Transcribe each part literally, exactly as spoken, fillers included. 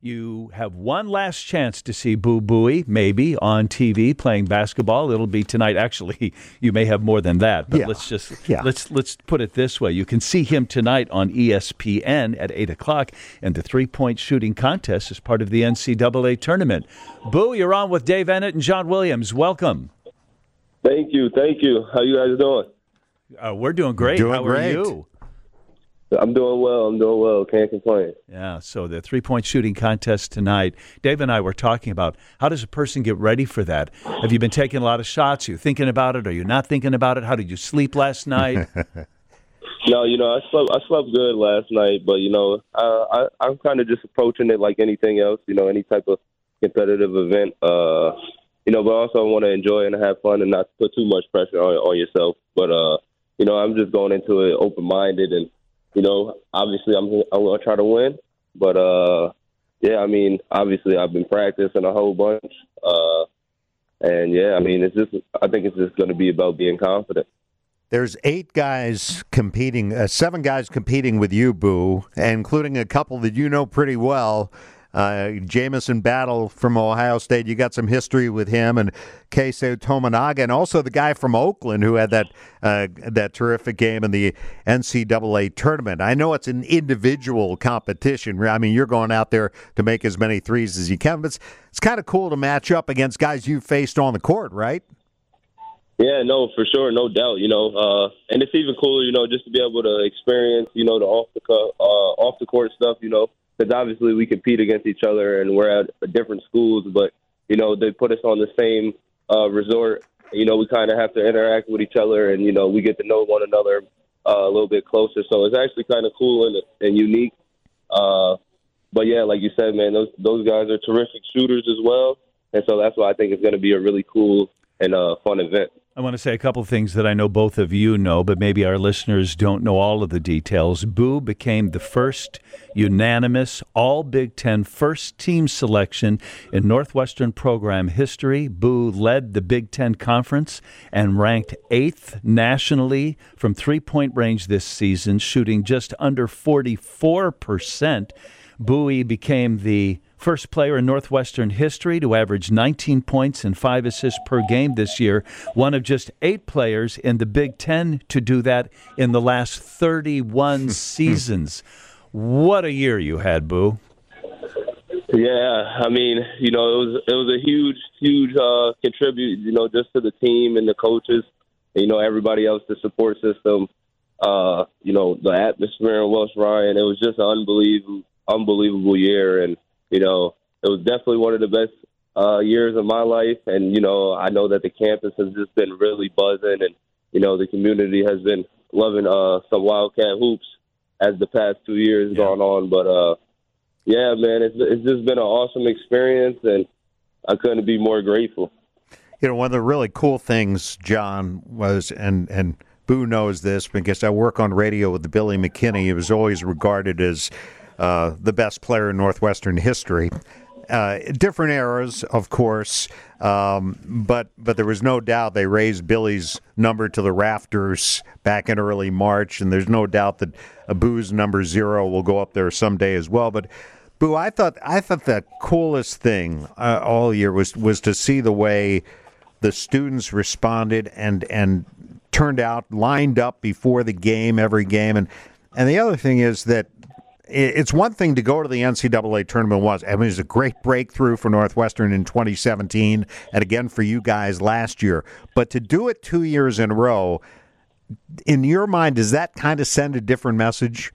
You have one last chance to see Boo Buie, maybe, on T V playing basketball. It'll be tonight. Actually, you may have more than that, but yeah. let's just yeah. let's let's put it this way. You can see him tonight on E S P N at eight o'clock, and the three-point shooting contest is part of the N C double A tournament. Boo, you're on with Dave Ennett and John Williams. Welcome. Thank you. Thank you. How you guys doing? Uh, we're doing great. Doing How great. are you? I'm doing well. I'm doing well. Can't complain. Yeah, so the three-point shooting contest tonight, Dave and I were talking about how does a person get ready for that? Have you been taking a lot of shots? Are you thinking about it? Are you not thinking about it? How did you sleep last night? No, you know, I slept I slept good last night, but, you know, uh, I, I'm kind of just approaching it like anything else, you know, any type of competitive event, uh, you know, but also I want to enjoy and have fun and not put too much pressure on, on yourself. But, uh, you know, I'm just going into it open-minded and, you know, obviously I'm I'm going to try to win. But, uh, yeah, I mean, obviously I've been practicing a whole bunch. Uh, and, yeah, I mean, it's just I think it's just going to be about being confident. There's eight guys competing, uh, seven guys competing with you, Boo, including a couple that you know pretty well. Uh, Jamison Battle from Ohio State, you got some history with him, and Keisei Tominaga, and also the guy from Oakland who had that uh, that terrific game in the N C double A tournament. I know it's an individual competition. I mean, you're going out there to make as many threes as you can, but it's, it's kind of cool to match up against guys you've faced on the court, right? Yeah, no, for sure, no doubt. You know, uh, and it's even cooler, you know, just to be able to experience, you know, the off the co- uh, off the court stuff, you know. Because obviously we compete against each other and we're at different schools, but, you know, they put us on the same uh, resort. You know, we kind of have to interact with each other and, you know, we get to know one another uh, a little bit closer. So it's actually kind of cool and, and unique. Uh, but, yeah, like you said, man, those those guys are terrific shooters as well. And so that's why I think it's going to be a really cool and uh, fun event. I want to say a couple of things that I know both of you know, but maybe our listeners don't know all of the details. Boo became the first unanimous all Big Ten first team selection in Northwestern program history. Boo led the Big Ten Conference and ranked eighth nationally from three-point range this season, shooting just under forty-four percent. Buie became the first player in Northwestern history to average nineteen points and five assists per game this year, one of just eight players in the Big Ten to do that in the last thirty-one seasons. What a year you had, Boo. Yeah, I mean, you know, it was it was a huge, huge uh, contribute, you know, just to the team and the coaches, and, you know, everybody else, the support system, uh, you know, the atmosphere in Welsh Ryan. It was just an unbelievable, unbelievable year, and you know, it was definitely one of the best uh, years of my life. And, you know, I know that the campus has just been really buzzing and, you know, the community has been loving uh, some Wildcat hoops as the past two years yeah. gone on. But, uh, yeah, man, it's, it's just been an awesome experience and I couldn't be more grateful. You know, one of the really cool things, John, was, and, and Boo knows this because I work on radio with the Billy McKinney. He was always regarded as Uh, the best player in Northwestern history. Uh, different eras, of course, um, but but there was no doubt they raised Billy's number to the rafters back in early March, and there's no doubt that Boo's number zero will go up there someday as well. But Boo, I thought I thought the coolest thing uh, all year was was to see the way the students responded and and turned out, lined up before the game, every game, and and the other thing is that. It's one thing to go to the N C double A tournament once. I mean, it was a great breakthrough for Northwestern in twenty seventeen and again for you guys last year. But to do it two years in a row, in your mind, does that kind of send a different message?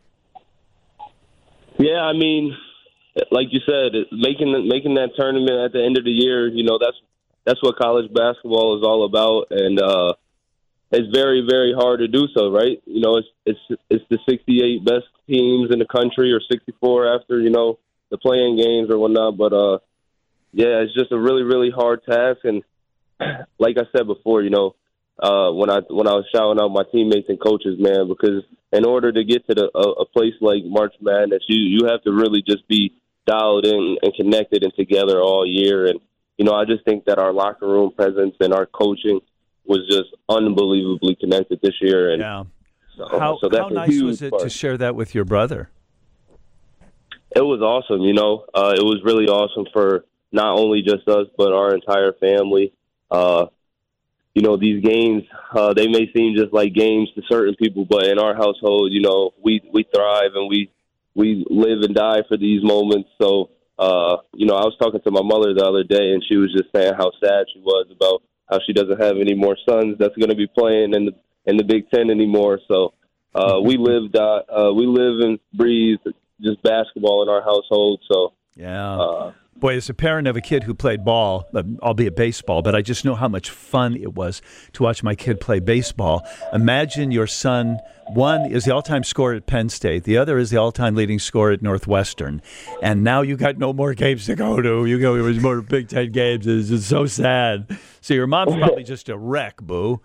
Yeah, I mean, like you said, making making that tournament at the end of the year, you know, that's that's what college basketball is all about. And, uh, it's very, very hard to do so, right? You know, it's it's it's the sixty-eight best teams in the country, or sixty-four after, you know, the playing games or whatnot. But uh, yeah, it's just a really, really hard task. And like I said before, you know, uh, when I when I was shouting out my teammates and coaches, man, because in order to get to the, a, a place like March Madness, you you have to really just be dialed in and connected and together all year. And you know, I just think that our locker room presence and our coaching was just unbelievably connected this year. And yeah. so, how so that's how nice was it part. to share that with your brother? It was awesome. You know, uh, it was really awesome for not only just us but our entire family. Uh, you know, these games, uh, they may seem just like games to certain people, but in our household, you know, we, we thrive and we, we live and die for these moments. So, uh, you know, I was talking to my mother the other day, and she was just saying how sad she was about how she doesn't have any more sons that's going to be playing in the, in the Big Ten anymore. So uh, we live, uh, uh, we live and breathe just basketball in our household. So, yeah. Uh, Boy, as a parent of a kid who played ball, uh, albeit baseball, but I just know how much fun it was to watch my kid play baseball. Imagine your son, one is the all-time scorer at Penn State, the other is the all-time leading scorer at Northwestern, and now you got no more games to go to. You go, there's more Big Ten games. It's just so sad. So your mom's probably just a wreck, Boo.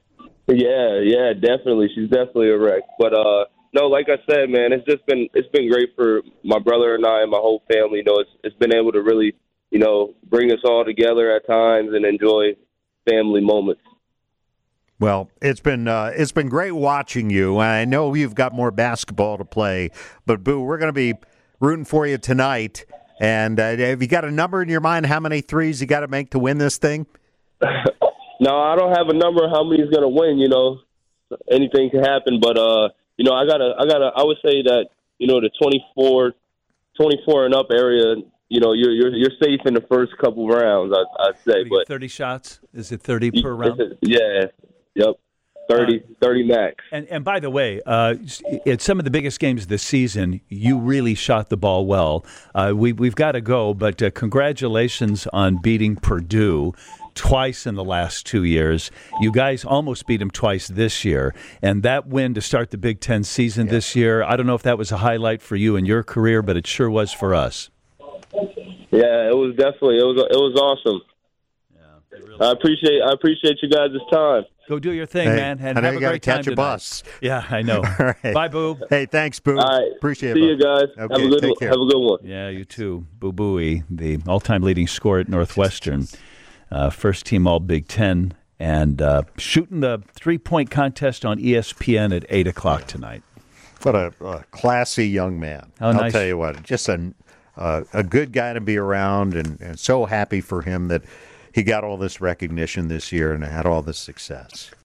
Yeah, yeah, definitely. She's definitely a wreck. But uh, no, like I said, man, it's just been it's been great for my brother and I and my whole family. You know, it's it's been able to really, you know, bring us all together at times and enjoy family moments. Well, it's been uh, it's been great watching you. I know you've got more basketball to play, but Boo, we're going to be rooting for you tonight. And uh, have you got a number in your mind? How many threes you got to make to win this thing? No, I don't have a number how many is going to win. You know, anything can happen, but uh. You know, I gotta, I gotta, I would say that, you know, the twenty-four, twenty-four and up area, you know, you're you're you're safe in the first couple rounds, I, I'd say. But thirty shots? Is it thirty per round? Yeah, yep, thirty, uh, thirty max. And and by the way, uh, at some of the biggest games this season, you really shot the ball well. Uh, we we've got to go, but uh, congratulations on beating Purdue twice in the last two years. You guys almost beat them twice this year. And that win to start the Big Ten season yeah. this year, I don't know if that was a highlight for you in your career, but it sure was for us. Yeah, it was definitely. It was it was awesome. Yeah, really I appreciate I appreciate you guys' time. Go do your thing, hey, man, and I know have you a gotta great time catch a tonight. bus. Yeah, I know. All right. Bye, Boo. Hey, thanks, Boo. All right. Appreciate See it. See you guys. Okay, have a good take care. have a good one. Yeah, you too. Boo Booey, the all-time leading scorer at Northwestern, uh, first team All Big Ten, and uh, shooting the three-point contest on E S P N at eight o'clock tonight. What a, a classy young man. How I'll nice. tell you what, just a, uh, a good guy to be around, and, and so happy for him that he got all this recognition this year and had all this success.